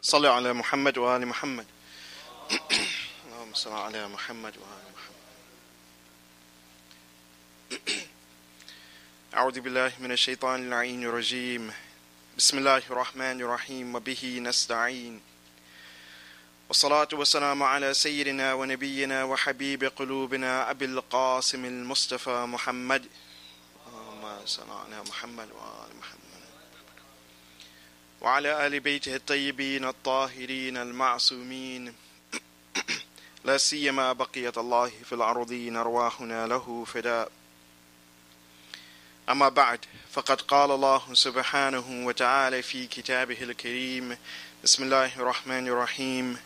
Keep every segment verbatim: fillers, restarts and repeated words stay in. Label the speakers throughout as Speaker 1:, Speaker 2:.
Speaker 1: صل على محمد وآل محمد اللهم صل على محمد وآل محمد أعوذ بالله من الشيطان اللعين الرجيم بسم الله الرحمن الرحيم وبه نستعين والصلاة والسلام على سيدنا ونبينا وحبيب قلوبنا أبي القاسم المصطفى محمد اللهم صل على محمد وآل محمد وعلى آل بيته الطيبين الطاهرين المعصومين لا سيما بقية الله في الأرضين أرواحنا له فداء. أما بعد، فقد قال الله سبحانه وتعالى في كتابه الكريم بسم الله الرحمن الرحيم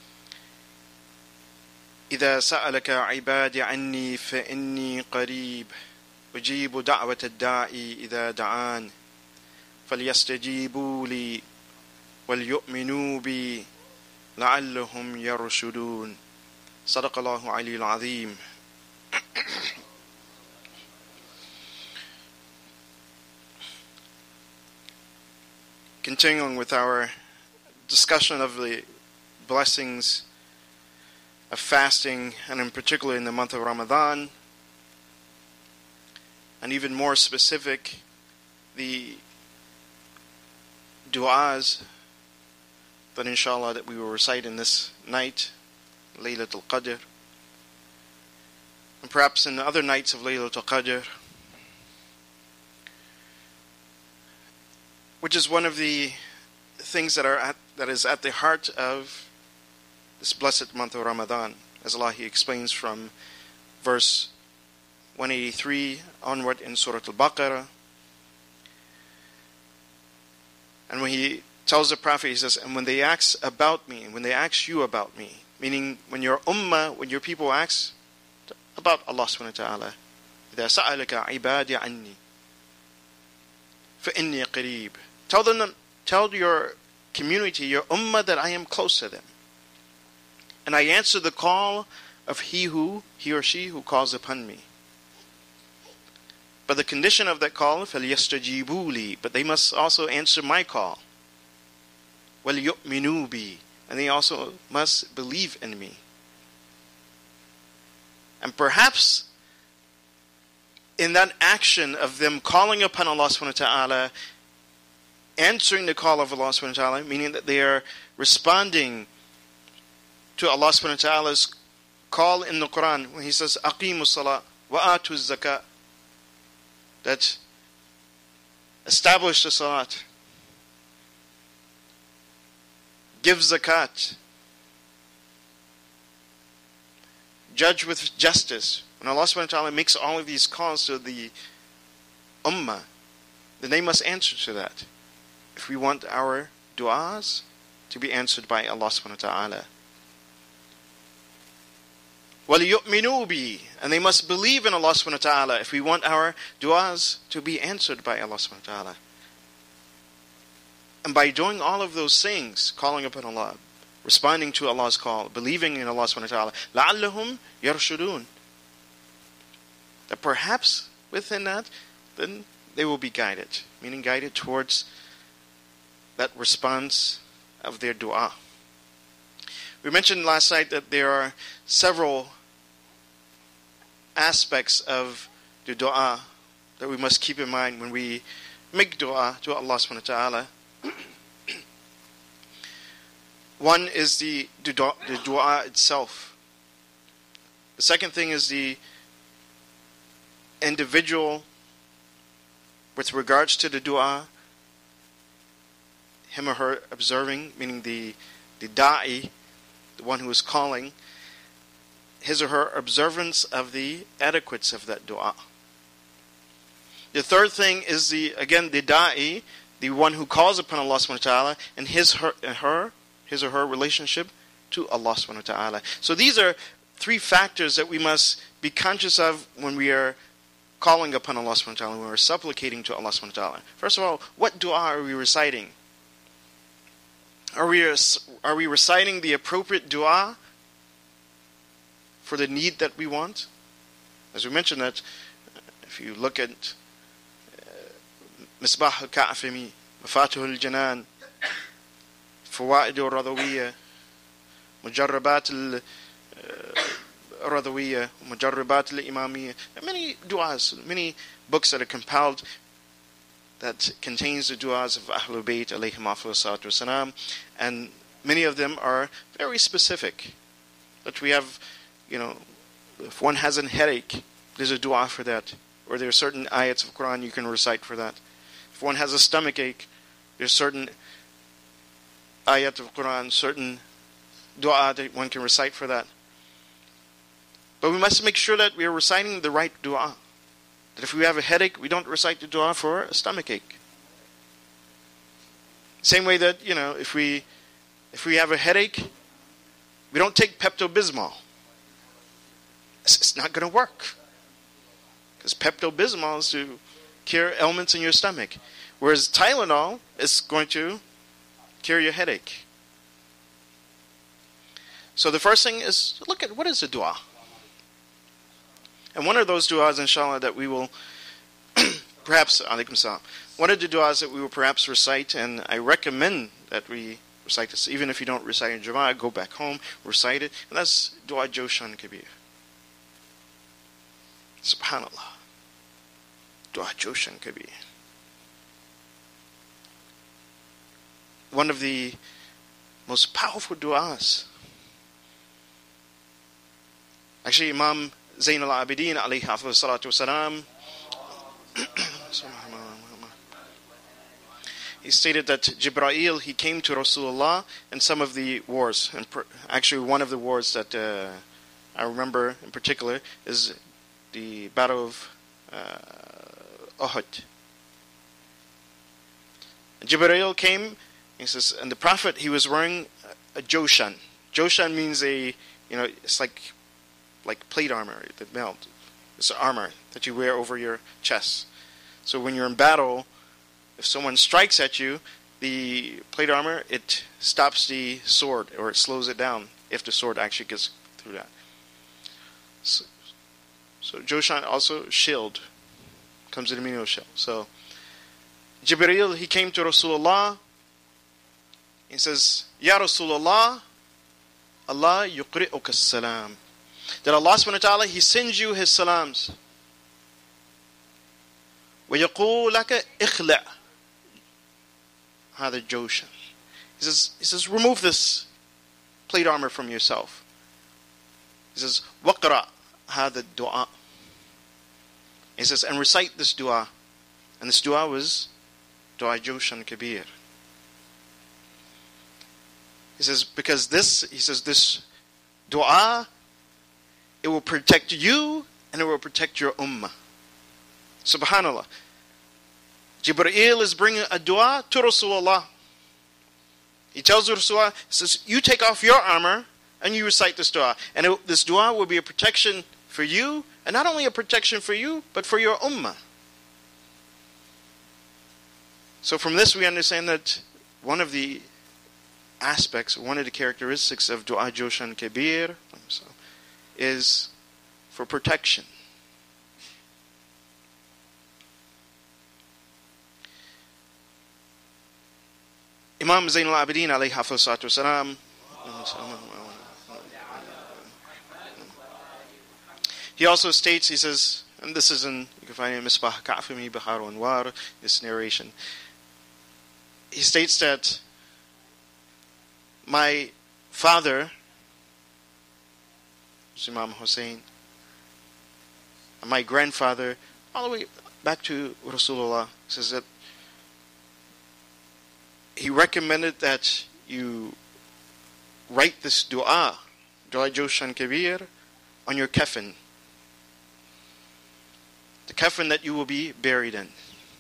Speaker 1: إذا سألك عبادي عني فإني قريب أجيب دعوة الداعي إذا دعان فليستجيبوا لي وليؤمنوا بي لعلهم يرشدون. صدق الله العلي العظيم. Continuing with our discussion of the blessings of fasting, and in particular in the month of Ramadan, and even more specific, the du'as that inshallah that we will recite in this night, Laylatul Qadr, and perhaps in the other nights of Laylatul Qadr, which is one of the things that are at, that is at the heart of this blessed month of Ramadan, as Allah He explains from verse one eighty-three onward in Surah Al-Baqarah. And when He tells the Prophet, He says, and when they ask about me, and when they ask you about me, meaning when your ummah, when your people ask about Allah subhanahu wa ta'ala, إِذَا سَأَلَكَ عِبَادِ عَنِّي فَإِنِّي قَرِيبٌ. Tell them, tell your community, your ummah, that I am close to them. And I answer the call of he who, he or she who calls upon me. But the condition of that call, فَلْيَسْتَجِيبُوا لِي, but they must also answer my call. وَلْيُؤْمِنُوا بِي, and they also must believe in me. And perhaps in that action of them calling upon Allah subhanahu wa ta'ala, answering the call of Allah subhanahu wa ta'ala, meaning that they are responding to Allah subhanahu wa ta'ala's call in the Quran, when He says, أَقِيمُوا الصَّلَاةَ وَآتُوا الزَّكَاةَ, that establish the salat, give zakat, judge with justice. When Allah subhanahu wa ta'ala makes all of these calls to the ummah, then they must answer to that, if we want our du'as to be answered by Allah subhanahu wa ta'ala. وَلِيُؤْمِنُوا بِي, and they must believe in Allah subhanahu wa ta'ala if we want our du'as to be answered by Allah subhanahu wa ta'ala. And by doing all of those things, calling upon Allah, responding to Allah's call, believing in Allah subhanahu wa ta'ala, لَعَلَّهُمْ يَرْشُدُونَ, that perhaps within that, then they will be guided, meaning guided towards that response of their dua. We mentioned last night that there are several aspects of the dua that we must keep in mind when we make dua to Allah subhanahu wa ta'ala. One is the, the, dua, the dua itself. The second thing is the individual with regards to the dua, him or her observing, meaning the, the da'i, the one who is calling, his or her observance of the etiquettes of that dua. The third thing is the, again, the da'i, the one who calls upon Allah subhanahu wa ta'ala, and his her, and her, his or her relationship to Allah subhanahu wa ta'ala. So these are three factors that we must be conscious of when we are calling upon Allah subhanahu wa ta'ala, when we're supplicating to Allah subhanahu wa ta'ala. First of all, what dua are we reciting? Are we, are we reciting the appropriate dua for the need that we want? As we mentioned that, if you look at Misbah al-Ka'fimi, Mafatuh al-Janan, فوائد الرضوية, مجربات الرضوية, مجربات الإمامية. Many du'as, many books that are compiled that contains the du'as of Ahlul Bayt alayhim afdhalu salatu wasalam, and many of them are very specific. That we have, you know, if one has a headache, there's a du'a for that. Or there are certain ayats of Quran you can recite for that. If one has a stomach ache, there's certain ayat of Quran, certain du'a that one can recite for that. But we must make sure that we are reciting the right du'a. That if we have a headache, we don't recite the du'a for a stomach ache. Same way that, you know, if we if we have a headache, we don't take Pepto-Bismol. It's, it's not going to work. Because Pepto-Bismol is to cure ailments in your stomach. Whereas Tylenol is going to cure your headache. So the first thing is, look at what is a dua. And one of those du'as, inshallah, that we will perhaps, alaikum salam, one of the du'as that we will perhaps recite, and I recommend that we recite this, even if you don't recite in Jama'ah, go back home, recite it, and that's Dua Joshan Kabir. Subhanallah. Dua Joshan Kabir. One of the most powerful du'as. Actually, Imam Zayn al-Abidin alayhi afdhalu salatu wasalam, he stated that Jibreel, he came to Rasulullah in some of the wars, and per, actually one of the wars that uh, I remember in particular is the Battle of uh, Uhud. Jibreel came, he says, and the Prophet, he was wearing a Joshan. Joshan means a, you know, it's like like plate armor, the belt. It's armor that you wear over your chest. So when you're in battle, if someone strikes at you, the plate armor, it stops the sword, or it slows it down if the sword actually gets through that. So, so Joshan also shield, comes in the meaning of shield. So Jibreel, he came to Rasulullah. He says, Ya Rasulullah, Allah yuqri'uka as-salam. That Allah subhanahu wa ta'ala, He sends you His salams. وَيَقُولَ لَكَ إِخْلَعْ هَذَا الْجَوْشَنِ. He says, he says, remove this plate armor from yourself. He says, وَقْرَأْ هَذَا الدُّعَاء. He says, and recite this dua. And this dua was Dua Joshan Kabir. He says, because this, he says, this dua, it will protect you and it will protect your ummah. Subhanallah. Jibreel is bringing a dua to Rasulullah. He tells Rasulullah, he says, you take off your armor and you recite this dua. And it, this dua will be a protection for you, and not only a protection for you, but for your ummah. So from this we understand that one of the aspects, one of the characteristics of Dua Joshan Kabir is for protection. Imam Zayn al-Abidin alayhi salatu wasalam, he also states, he says, and this is in, you can find it in Misbah Ka'fimi Bahar Anwar, this narration. He states that my father, Imam Hussein, and my grandfather, all the way back to Rasulullah, says that he recommended that you write this dua, Dua Joshan Kabir, on your kafan, the kafan that you will be buried in.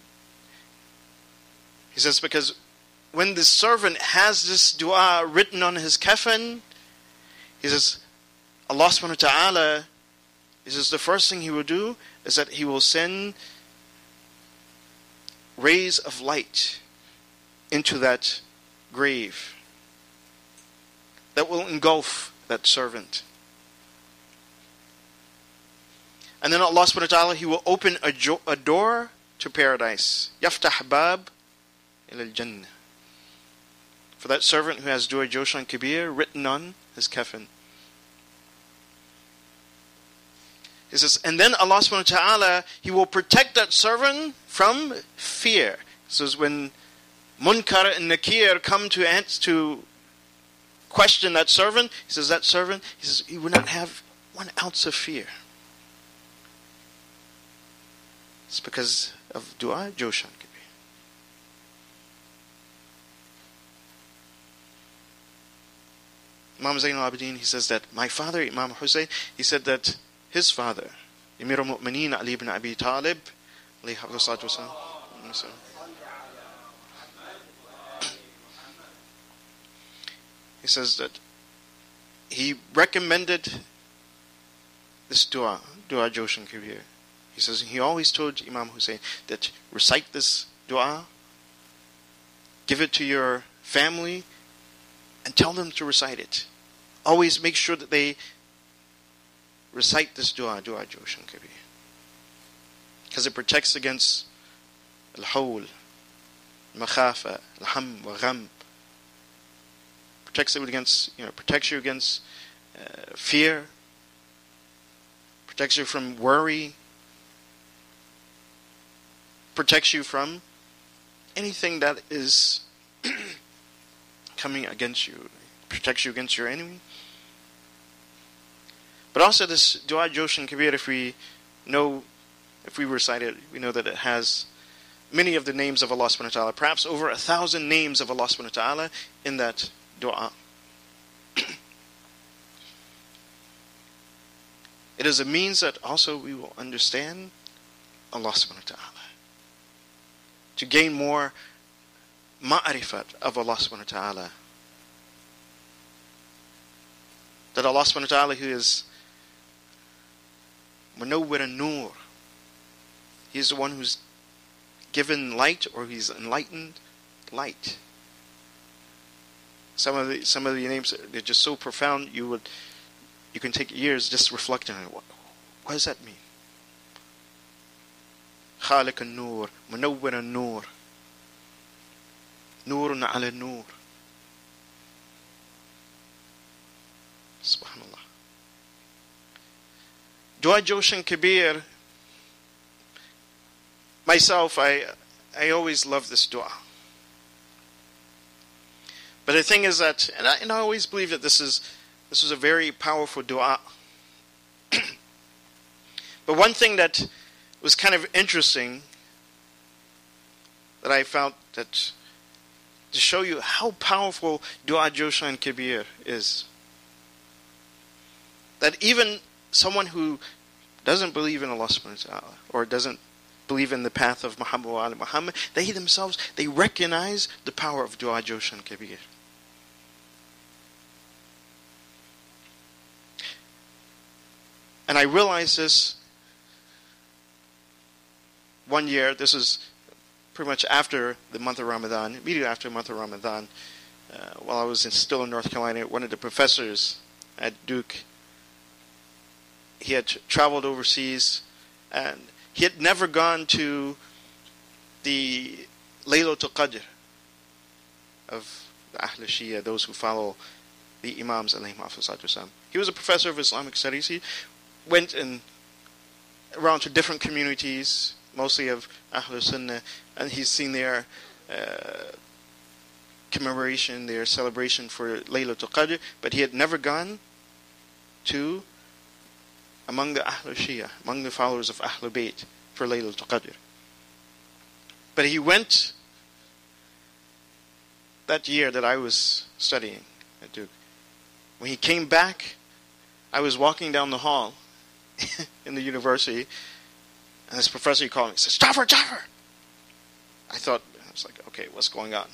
Speaker 1: He says, because when the servant has this dua written on his kafan, he says, Allah subhanahu wa ta'ala, he says, the first thing He will do is that He will send rays of light into that grave that will engulf that servant. And then Allah subhanahu wa ta'ala, He will open a, jo- a door to paradise. Yaftah bab ila al-jannah. for that servant who has Dua Joshan Kabir written on his kafan. He says, and then Allah subhanahu wa ta'ala, He will protect that servant from fear. He says, when Munkar and Nakir come to answer, to question that servant, He says, that servant, He says, he will not have one ounce of fear. It's because of Dua Joshan Kabir. Imam Zayn al-Abidin, he says that my father, Imam Hussein, he said that his father, Amir al-Mu'mineen Ali ibn Abi Talib, alayhi salatu wasalam, he says that he recommended this dua, Dua Joshan Kabir. He says he always told Imam Hussein that recite this dua, give it to your family, and tell them to recite it. Always make sure that they recite this dua, Dua Joshan Kabir. Because it protects against al-hawl, al-makhafa, al-ham wa gham. Protects it against, you know, protects you against uh, fear, protects you from worry, protects you from anything that is coming against you, protects you against your enemy. But also this Dua Joshan Kabir, if we know, if we recite it, we know that it has many of the names of Allah subhanahu wa ta'ala, perhaps over a thousand names of Allah subhanahu wa ta'ala in that dua. It is a means that also we will understand Allah subhanahu wa ta'ala, to gain more ma'rifat of Allah subhanahu wa ta'ala. That Allah subhanahu wa ta'ala, who is Munawwir an-Nur, He is the one who's given light, or He's enlightened light. Some of the some of the names, they're just so profound, you would you can take years just reflecting on it. What, what does that mean? Khaliq an-Nur, Munawwir an-Nur, Nurun ala Nur. Subhanallah. Dua Joshan Kabir, myself, I I always love this dua. But the thing is that, and I, and I always believe that this is this was a very powerful dua. But one thing that was kind of interesting that I found, that to show you how powerful Dua Joshan Kabir is, that even someone who doesn't believe in Allah subhanahu wa ta'ala, or doesn't believe in the path of Muhammad wa ali Muhammad, they themselves, they recognize the power of Dua Joshan Kabir. And I realized this one year. This is pretty much after the month of Ramadan, immediately after the month of Ramadan, uh, while I was in, still in North Carolina. One of the professors at Duke, he had t- traveled overseas, and he had never gone to the Laylatul Qadr of the Ahl Shia, those who follow the Imams alayhim afsalatu wasalam. He was a professor of Islamic studies. He went in, around to different communities, mostly of Ahl Sunnah, and he's seen their uh, commemoration, their celebration for Laylatul Qadr, but he had never gone to among the Ahl Shia, among the followers of Ahl Bayt, for Laylatul Qadr. But he went that year that I was studying at Duke. When he came back, I was walking down the hall in the university, and this professor, he called me, he says, Jafar, Jafar! I thought, I was like, okay, what's going on?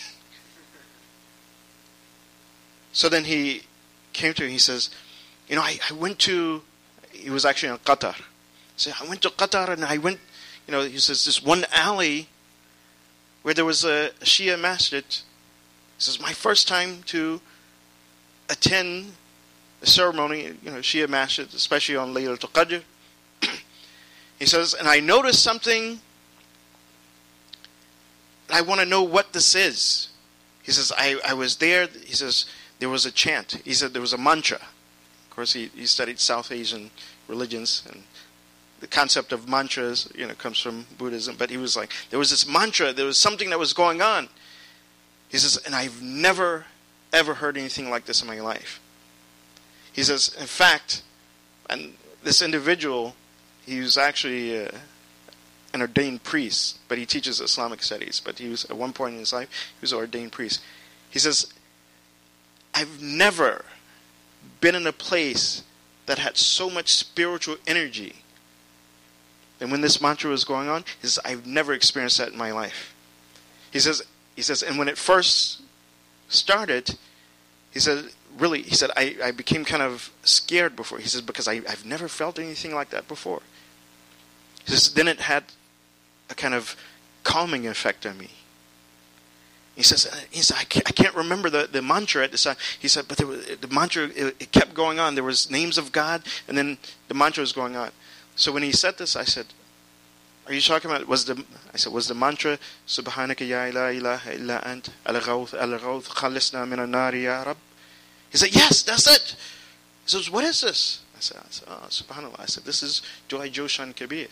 Speaker 1: So then he came to me, he says, you know, I, I went to, he was actually in Qatar. He said, I went to Qatar, and I went, you know, he says, this one alley where there was a Shia masjid. He says, my first time to attend the ceremony, you know, Shia masjid, especially on Laylatul Qadr. He says, and I noticed something, and I want to know what this is. He says, I, I was there. He says, there was a chant. He said there was a mantra. Of course, he, he studied South Asian religions, and the concept of mantras, you know, comes from Buddhism. But he was like, there was this mantra. There was something that was going on. He says, and I've never, ever heard anything like this in my life. He says, in fact, and this individual, he was actually uh, an ordained priest, but he teaches Islamic studies. But he was, at one point in his life, he was an ordained priest. He says, I've never been in a place that had so much spiritual energy. And when this mantra was going on, he says, I've never experienced that in my life. He says, he says, and when it first started, he said, really, he said, I, I became kind of scared before. He says, because I, I've never felt anything like that before. He says, then it had a kind of calming effect on me. He says, he said I, can't, I can't remember the, the mantra at the time. He said, but there was, the mantra, it, it kept going on. There was names of God, and then the mantra was going on. So when he said this, I said, are you talking about, was the, I said, was the mantra, Subhanaka ya la ilaha illa ant, al-ghawth, al-ghawth, khalisna min an-nari ya Rab? He said, yes, that's it. He says, what is this? I said, I said oh, subhanallah. I said, this is Dua Joshan Kabir.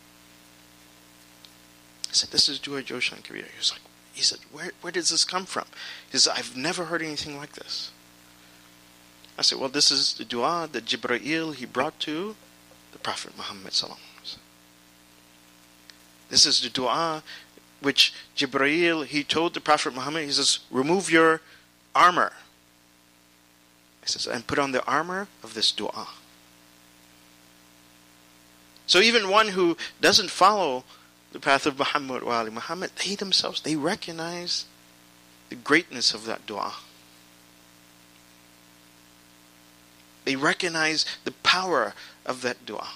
Speaker 1: I said, this is Dua Joshan Kabir. He was like, he said, where, where does this come from? He said, I've never heard anything like this. I said, well, this is the dua that Jibreel, he brought to the Prophet Muhammad sallallahu alaihi wasallam. This is the dua which Jibreel, he told the Prophet Muhammad, he says, remove your armor. He says, and put on the armor of this dua. So even one who doesn't follow the path of Muhammad wa ali Muhammad, they themselves, they recognize the greatness of that dua. They recognize the power of that dua.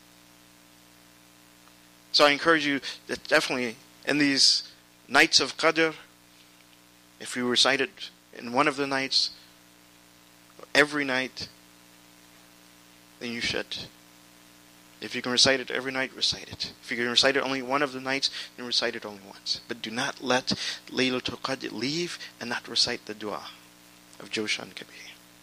Speaker 1: So I encourage you that definitely in these nights of Qadr, if you recite it in one of the nights, every night, then you should. If you can recite it every night, recite it. If you can recite it only one of the nights, then recite it only once. But do not let Laylatul Qadr leave and not recite the dua of Joshan Kabir.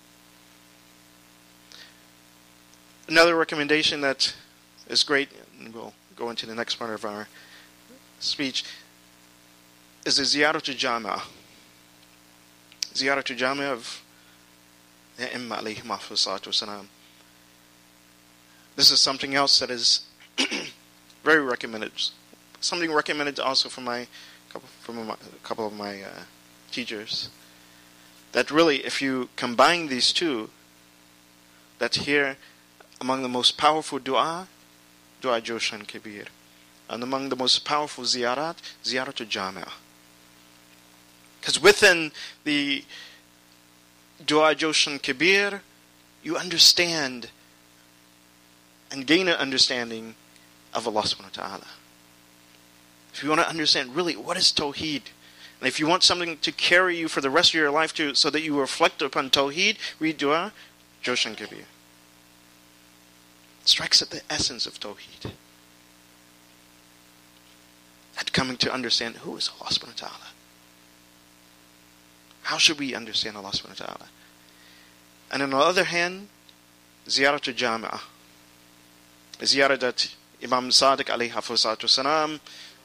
Speaker 1: Another recommendation that is great, and we'll go into the next part of our speech, is the Ziyaratul Jami'ah. Ziyaratul Jami'ah of the Imam alayhi salatu wasalam. This is something else that is very recommended. Something recommended also from my couple, from my, a couple of my uh, teachers. That really, if you combine these two, that here among the most powerful dua, Dua Joshan Kabir, and among the most powerful ziyarat, Ziyaratul Jami'ah. Because within the Dua Joshan Kabir, you understand and gain an understanding of Allah subhanahu wa ta'ala. If you want to understand really what is Tawheed, and if you want something to carry you for the rest of your life to, so that you reflect upon Tawheed, read Dua Joshan Kabir. It strikes at the essence of Tawheed. At coming to understand who is Allah subhanahu wa ta'ala. How should we understand Allah subhanahu wa ta'ala? And on the other hand, Ziyaratul Jami'ah. Ziyarah that Imam Sadiq alayhi salatu wasalam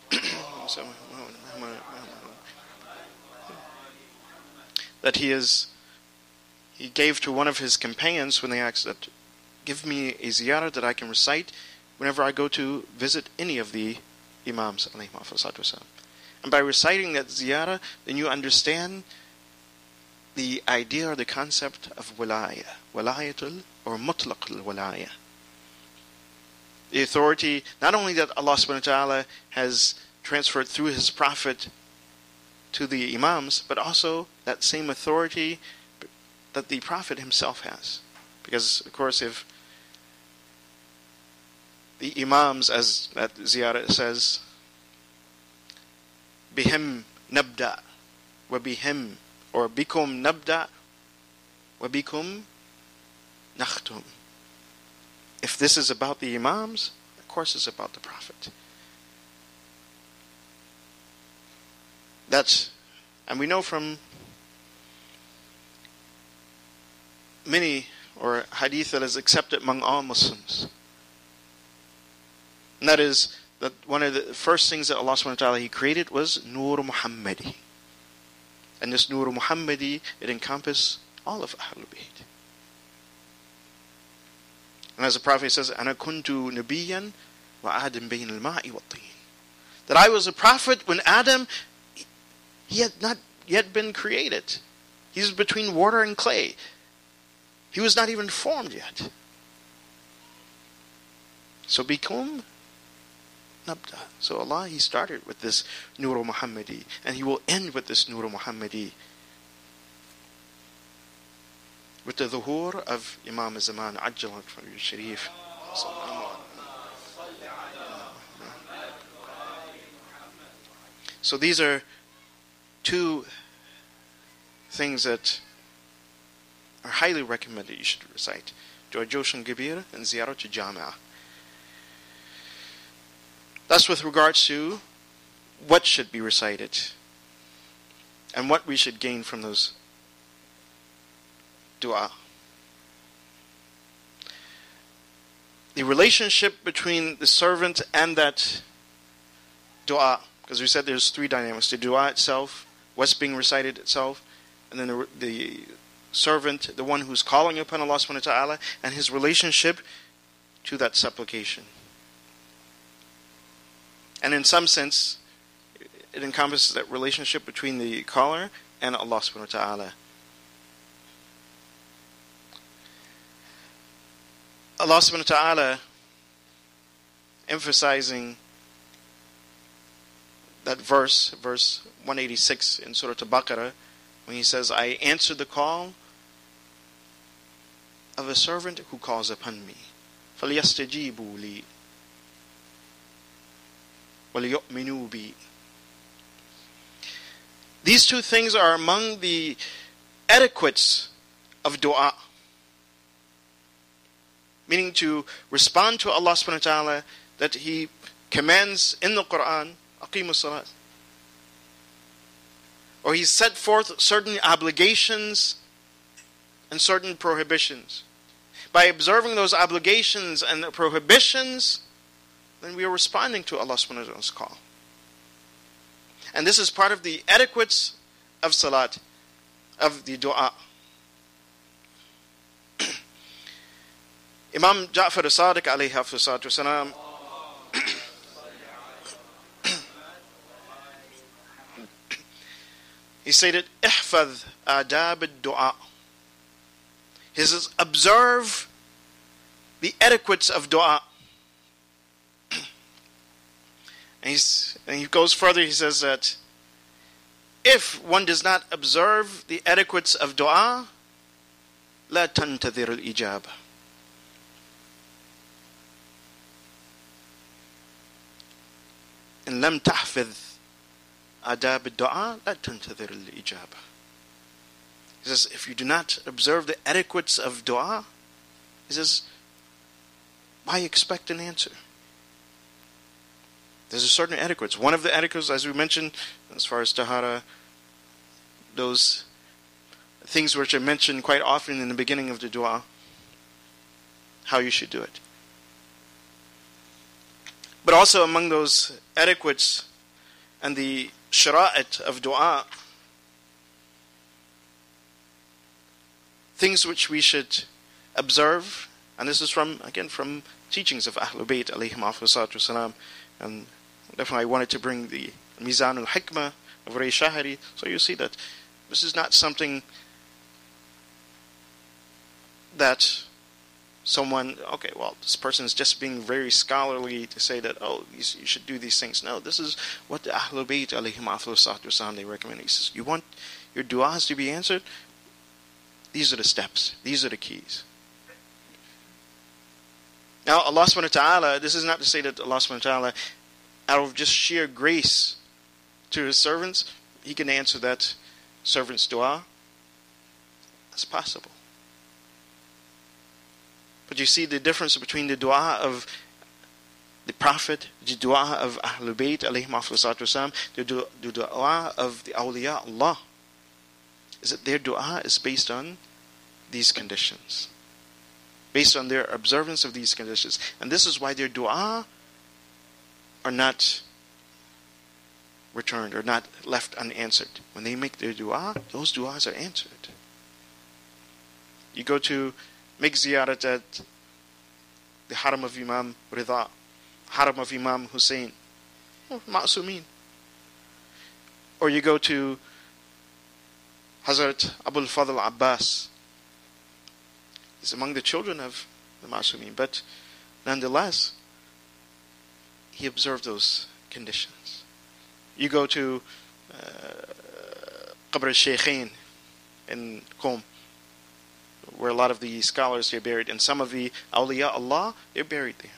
Speaker 1: that he is he gave to one of his companions when they asked that, give me a ziyarah that I can recite whenever I go to visit any of the Imams alayhi salatu wasalam. And by reciting that ziyarah, then you understand the idea or the concept of walaya, walayatul or mutlaq al-walaya. The authority, not only that Allah subhanahu wa ta'ala has transferred through His Prophet to the Imams, but also that same authority that the Prophet himself has. Because, of course, if the Imams, as that ziyarah says, bihim nabda, wa bihim, or bikum nabda, wa bikum nakhtum. If this is about the Imams, of course it's about the Prophet. That's, and we know from many, or hadith that is accepted among all Muslims. And that is that one of the first things that Allah subhanahu wa ta'ala He created was Nur Muhammadi. And this Nur Muhammadi, it encompasses all of Ahlul Bayt. And as the Prophet says, أَنَا كُنْتُ نَبِيًّا وَآدَمْ بَيْنَ الْمَاءِ وَالطِّينِ. That I was a prophet when Adam, he had not yet been created. He was between water and clay. He was not even formed yet. So bikum nabda. So Allah, He started with this Nur Muhammadi, and He will end with this Nur Muhammadi, with the dhuhur of Imam Zaman Ajjal Sharif. So these are two things that are highly recommended you should recite: Dua Joshan Gabir and Ziyarat to Jama'ah. That's with regards to what should be recited and what we should gain from those dua. The relationship between the servant and that dua, because we said there's three dynamics: the dua itself, what's being recited itself, and then the, the servant, the one who's calling upon Allah subhanahu wa ta'ala, and his relationship to that supplication. And in some sense, it encompasses that relationship between the caller and Allah subhanahu wa ta'ala. Allah subhanahu wa ta'ala emphasizing that verse, verse one eighty-six in Surah Al-Baqarah, when He says, I answered the call of a servant who calls upon me. فَلْيَسْتَجِيبُوا لِي وَلْيُؤْمِنُوا بِي. These two things are among the etiquettes of dua. Meaning to respond to Allah subhanahu wa ta'ala that He commands in the Quran, Aqimus Salat. Or He set forth certain obligations and certain prohibitions. By observing those obligations and the prohibitions, then we are responding to Allah subhanahu wa ta'ala's call. And this is part of the etiquettes of salat, of the dua. Imam Ja'far as-Sadiq alayhi salatu wasalam, he stated, "Ihfadh adab ad-du'a." He says, observe the etiquettes of dua. And, he's, and he goes further, he says that if one does not observe the etiquettes of dua, لا تنتظر الإجابة. إن لم تحفظ آداب الدعاء لا تنتظر الإجابة. He says, if you do not observe the etiquettes of dua, he says, why expect an answer? There's a certain etiquettes. One of the etiquettes, as we mentioned, as far as tahara, those things which are mentioned quite often in the beginning of the dua, how you should do it. But also among those etiquettes and the shara'at of dua, things which we should observe, and this is from, again, from teachings of Ahlul Bayt alayhim afsalatu wasalam, and definitely I wanted to bring the Mizan al-Hikmah of Ray Shahari, so you see that this is not something that someone, okay, well, this person is just being very scholarly to say that, oh, you, you should do these things. No, this is what the Ahlul Bayt alayhim afsalatu wasalam, they recommend. He says, you want your du'as to be answered? These are the steps. These are the keys. Now, Allah subhanahu wa ta'ala, this is not to say that Allah subhanahu wa ta'ala, out of just sheer grace to His servants, He can answer that servant's dua. That's possible. But you see the difference between the dua of the Prophet, the dua of Ahlul Bayt, alayhim afsalatu wasalam, the dua of the awliya Allah, is that their dua is based on these conditions. Based on their observance of these conditions. And this is why their dua are not returned or not left unanswered. When they make their dua, those duas are answered. You go to make ziyarat at the Haram of Imam Rida, Haram of Imam Hussein, oh, Ma'sumin. Or you go to Hazrat Abul Fadl Abbas. He's among the children of the Ma'sumin, but nonetheless, he observed those conditions. You go to uh, Qabr al-Shaykhain in Qom, where a lot of the scholars are buried, and some of the awliya Allah, they're buried there.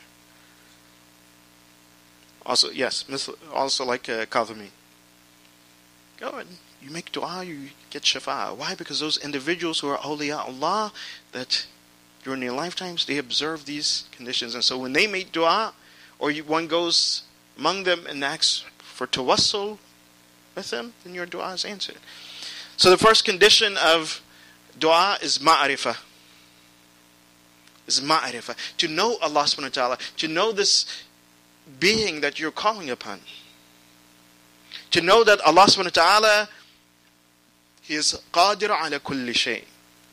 Speaker 1: Also, yes, also like uh, Kadhimi. Go and you make dua, you get shafa'a. Why? Because those individuals who are awliya Allah, that during their lifetimes, they observe these conditions. And so when they make dua, or you, one goes among them and asks for tawassul with them, then your dua is answered. So the first condition of dua is ma'rifah. Is ma'rifah. To know Allah subhanahu wa ta'ala. To know this being that you're calling upon. To know that Allah subhanahu wa ta'ala, He is qadir ala kulli shay.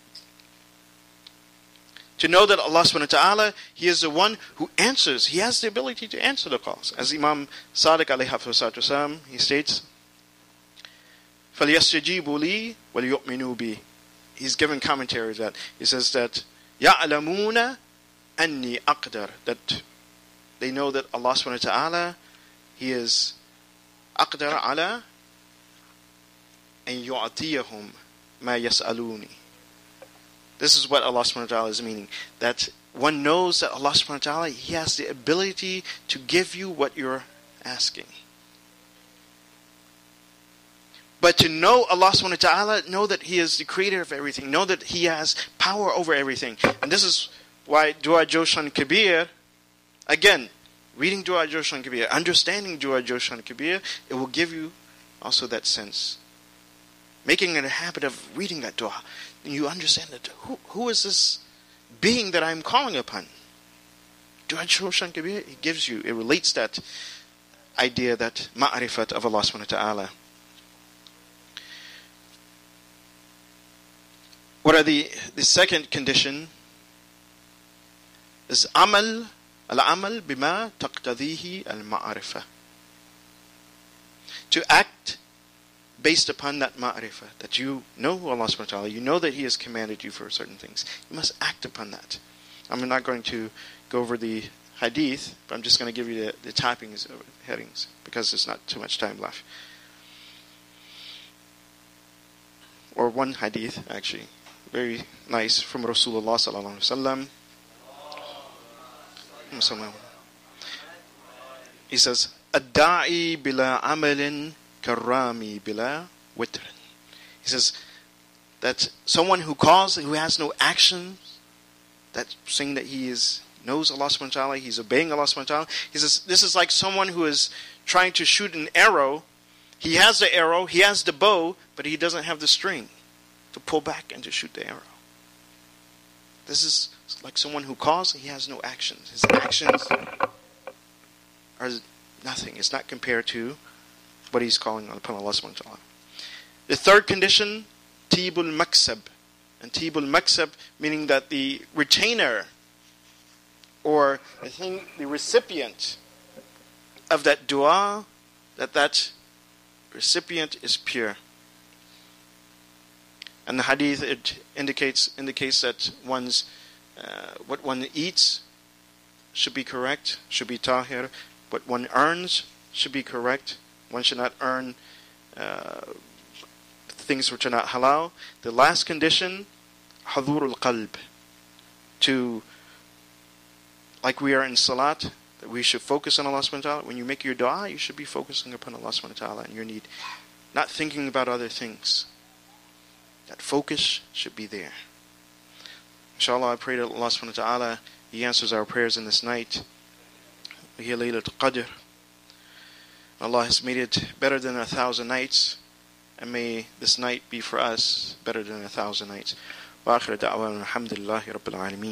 Speaker 1: To know that Allah subhanahu wa ta'ala, He is the one who answers. He has the ability to answer the calls. As Imam Sadiq alayhi wasallam, he states, فَلْيَسْتَجِيبُوا لِي وَلْيُؤْمِنُوا بِي. He's given commentary to that. He says that يَعْلَمُونَ أَنِّي أَقْدَرُ, that they know that Allah subhanahu wa ta'ala, He is أَقْدَرَ عَلَى أَن يُعْطِيَهُمْ مَا يَسْأَلُونِ. This is what Allah subhanahu wa ta'ala is meaning. That one knows that Allah subhanahu wa ta'ala, He has the ability to give you what you're asking. But to know Allah subhanahu wa ta'ala, know that He is the creator of everything. Know that He has power over everything. And this is why Dua Joshan Kabir, again, reading Dua Joshan Kabir, understanding Dua Joshan Kabir, it will give you also that sense. Making it a habit of reading that dua. You understand that who, who is this being that I'm calling upon? Dua Joshan Kabir, it gives you, it relates that idea, that ma'rifat of Allah subhanahu wa ta'ala. What are the, the second condition? Is amal, al-amal bima taqtadihi al-ma'rifah. To act based upon that ma'rifah, that you know Allah subhanahu wa ta'ala, you know that He has commanded you for certain things. You must act upon that. I'm not going to go over the hadith, but I'm just going to give you the, the toppings, of headings, because there's not too much time left. Or one hadith, actually. Very nice, from Rasulullah sallallahu alaihi wasallam. He says, "Ad-da'i bila amalin karami bila witr." He says that someone who calls, who has no action, that saying that he is knows Allah subhanahu wa ta'ala, he's obeying Allah subhanahu wa ta'ala. He says this is like someone who is trying to shoot an arrow. He has the arrow, he has the bow, but he doesn't have the string to pull back and to shoot the arrow. This is like someone who calls, he has no actions. His actions are nothing. It's not compared to what he's calling upon Allah subhanahu wa ta'ala. The third condition, tibul maksab. And tibul maksab, meaning that the retainer, or the thing, the recipient of that dua, that that recipient is pure. And the hadith, it indicates indicates that one's uh, what one eats should be correct, should be tahir. What one earns should be correct. One should not earn uh, things which are not halal. The last condition, hadurul qalb, to, like we are in salat, that we should focus on Allah subhanahu wa ta'ala. When you make your dua, you should be focusing upon Allah subhanahu wa ta'ala and your need, not thinking about other things. That focus should be there. Inshallah, I pray that Allah subhanahu wa ta'ala, He answers our prayers in this night. Hiya Laylatul Qadr. Allah has made it better than a thousand nights, and may this night be for us better than a thousand nights. وآخر دعوانا الحمد لله رب العالمين.